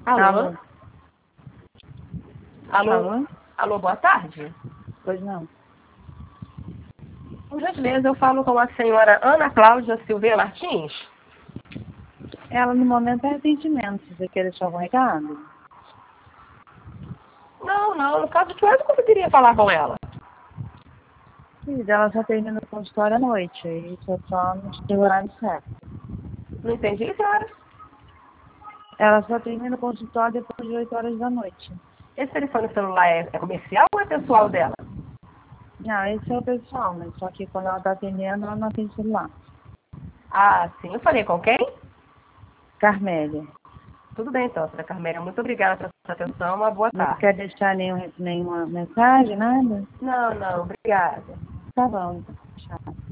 Alô? Alô? Alô? Alô? Alô, boa tarde. Pois não. Por gentileza, eu falo com a senhora Ana Cláudia Silveira Martins. Ela no momento é atendimento. Você quer deixar algum recado? Não. No caso que eu conseguiria falar com ela. Sim, ela só termina o consultório à noite. Isso é só no horário certo. Não entendi, senhora? Ela só termina o consultório depois de 8 horas da noite. Esse telefone celular é comercial ou é pessoal dela? Não, esse é o pessoal, mas só que quando ela está atendendo, ela não atende celular. Ah, sim. Eu falei com quem? Carmélia. Tudo bem, então, senhora Carmélia. Muito obrigada pela sua atenção. Uma boa Não tarde. quer deixar nenhuma mensagem, nada? Não. Obrigada. Tá bom. Tchau.